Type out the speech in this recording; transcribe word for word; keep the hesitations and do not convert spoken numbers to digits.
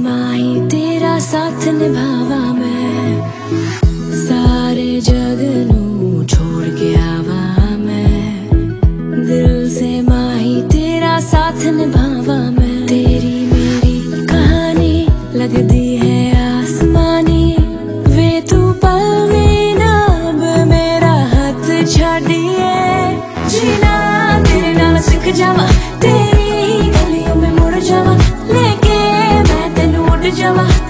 माही तेरा साथ निभावा मैं, सारे जग नू छोड़ के आवा मैं, दिल से माही तेरा साथ निभावा मैं। तेरी मेरी कहानी लगदी है आसमानी, वे तू पल में ना अब मेरा हाथ छाड़िए, जीना तेरे नाल सीख जावा, तेरी गलियों में मुड़ जावा, लेके मैं तेनू उड़ जावा।